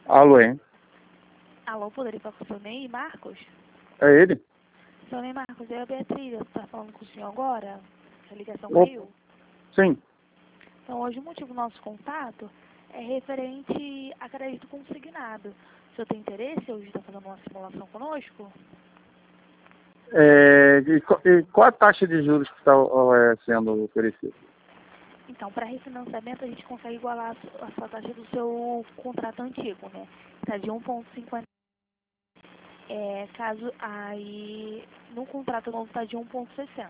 Alô, hein? Alô, poderia falar com o seu Ney Marcos? É ele? Seu Ney Marcos, eu e a Beatriz, está falando com o senhor agora? A ligação Opa, caiu? sim. Então, hoje o motivo do nosso contato é referente a crédito consignado. O senhor tem interesse hoje de estar fazendo uma simulação conosco? E qual a taxa de juros que está sendo oferecida? Então, para refinanciamento, a gente consegue igualar a sua taxa do seu contrato antigo, né? Está de 1,50. Caso aí, no contrato novo está de 1,60.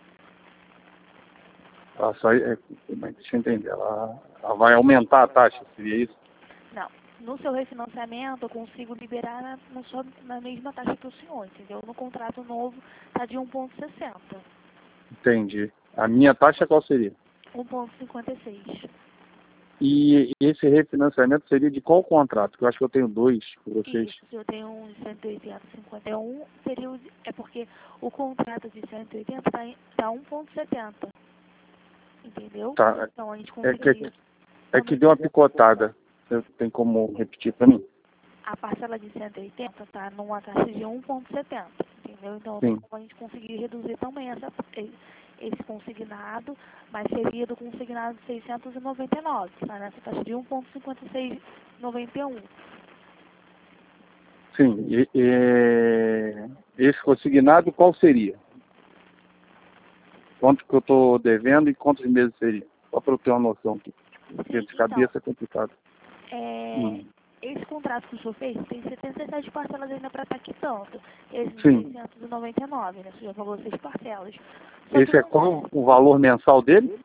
Deixa eu entender. Ela vai aumentar a taxa, seria isso? Não. No seu refinanciamento, eu consigo liberar na mesma taxa que o senhor, entendeu? No contrato novo, está de 1,60. Entendi. A minha taxa qual seria? 1,56. E esse refinanciamento seria de qual contrato? Que eu acho que eu tenho dois com vocês. Isso, eu tenho um de 180, 51, é porque o contrato de 180 está 1,70, entendeu? Tá. Então, a gente É que, conseguiria... é que deu uma picotada. Você tem como repetir para mim? A parcela de 180 está numa taxa de 1,70, entendeu? Então, tem Sim. como a gente conseguir reduzir também esse consignado, mas seria do consignado de 699, tá nessa taxa de 1,5691. Sim. Esse consignado qual seria? Quanto que eu estou devendo e quantos meses seria? Só para eu ter uma noção aqui. Porque Sim, de então, cabeça é complicado. esse contrato que o senhor fez tem 77 parcelas ainda para estar quitando. Esse de Sim. 699, né? O senhor já falou 6 parcelas. Só que Esse é qual o valor mensal dele?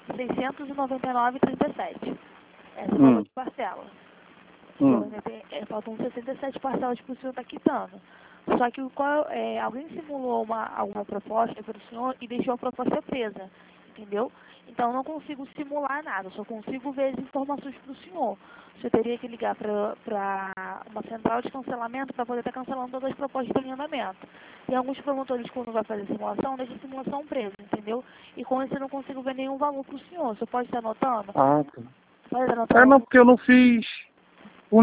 699,37. Esse é o valor Hum. de parcela. Entendeu? Hum. Faltam 67 parcelas para o senhor estar quitando. Só que alguém simulou alguma proposta para o senhor e deixou a proposta presa, entendeu? Então, eu não consigo simular nada, eu só consigo ver as informações para o senhor. Você teria que ligar para uma central de cancelamento para poder estar cancelando todas as propostas de alinhamento. E alguns promotores, quando vai fazer simulação, deixam a simulação presa, entendeu? E com isso eu não consigo ver nenhum valor para o senhor. Você pode estar anotando? Ah, tá. Pode estar anotando Não, algum... porque eu não fiz.